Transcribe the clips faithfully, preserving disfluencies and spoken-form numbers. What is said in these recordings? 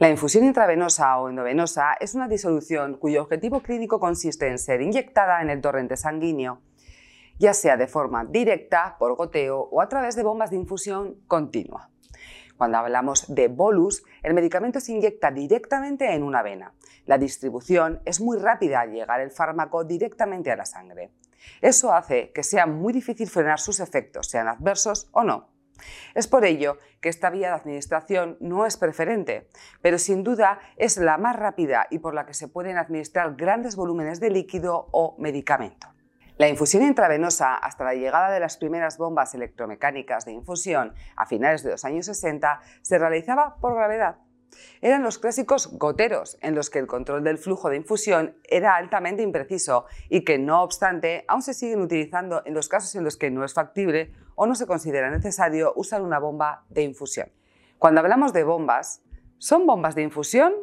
La infusión intravenosa o endovenosa es una disolución cuyo objetivo clínico consiste en ser inyectada en el torrente sanguíneo, ya sea de forma directa, por goteo o a través de bombas de infusión continua. Cuando hablamos de bolus, el medicamento se inyecta directamente en una vena. La distribución es muy rápida al llegar el fármaco directamente a la sangre. Eso hace que sea muy difícil frenar sus efectos, sean adversos o no. Es por ello que esta vía de administración no es preferente, pero sin duda es la más rápida y por la que se pueden administrar grandes volúmenes de líquido o medicamento. La infusión intravenosa, hasta la llegada de las primeras bombas electromecánicas de infusión a finales de los años sesenta, se realizaba por gravedad. Eran los clásicos goteros, en los que el control del flujo de infusión era altamente impreciso y que, no obstante, aún se siguen utilizando en los casos en los que no es factible o no se considera necesario usar una bomba de infusión. Cuando hablamos de bombas, ¿son bombas de infusión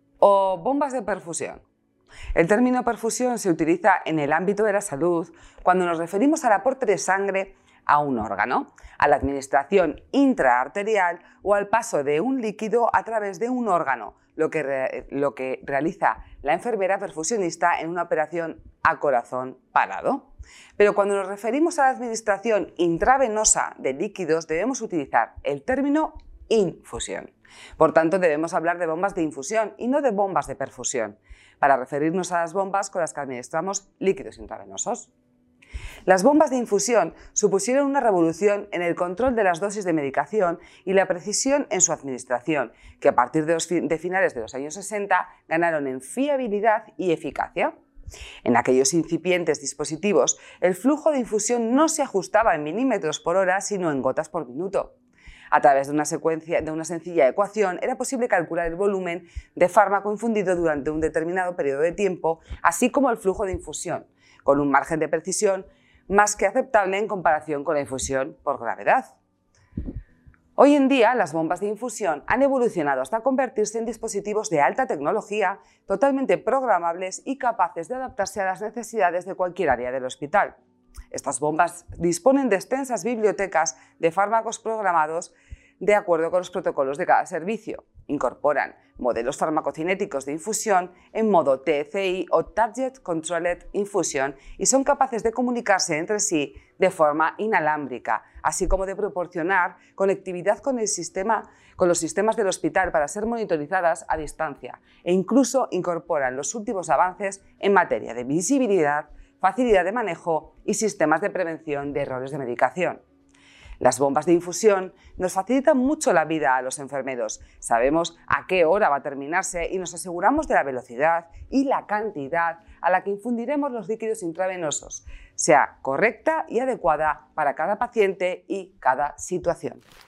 o bombas de perfusión? El término perfusión se utiliza en el ámbito de la salud cuando nos referimos al aporte de sangre a un órgano, a la administración intraarterial o al paso de un líquido a través de un órgano, lo que, re, lo que realiza la enfermera perfusionista en una operación a corazón parado. Pero cuando nos referimos a la administración intravenosa de líquidos debemos utilizar el término infusión. Por tanto, debemos hablar de bombas de infusión y no de bombas de perfusión, para referirnos a las bombas con las que administramos líquidos intravenosos. Las bombas de infusión supusieron una revolución en el control de las dosis de medicación y la precisión en su administración, que a partir de, los fi- de finales de los años sesenta ganaron en fiabilidad y eficacia. En aquellos incipientes dispositivos, el flujo de infusión no se ajustaba en milímetros por hora, sino en gotas por minuto. A través de una, secuencia, de una sencilla ecuación era posible calcular el volumen de fármaco infundido durante un determinado periodo de tiempo, así como el flujo de infusión, con un margen de precisión más que aceptable en comparación con la infusión por gravedad. Hoy en día, las bombas de infusión han evolucionado hasta convertirse en dispositivos de alta tecnología, totalmente programables y capaces de adaptarse a las necesidades de cualquier área del hospital. Estas bombas disponen de extensas bibliotecas de fármacos programados de acuerdo con los protocolos de cada servicio. Incorporan modelos farmacocinéticos de infusión en modo T C I o Target Controlled Infusion y son capaces de comunicarse entre sí de forma inalámbrica, así como de proporcionar conectividad con, el sistema, con los sistemas del hospital para ser monitorizadas a distancia e incluso incorporan los últimos avances en materia de visibilidad, facilidad de manejo y sistemas de prevención de errores de medicación. Las bombas de infusión nos facilitan mucho la vida a los enfermeros. Sabemos a qué hora va a terminarse y nos aseguramos de la velocidad y la cantidad a la que infundiremos los líquidos intravenosos, sea correcta y adecuada para cada paciente y cada situación.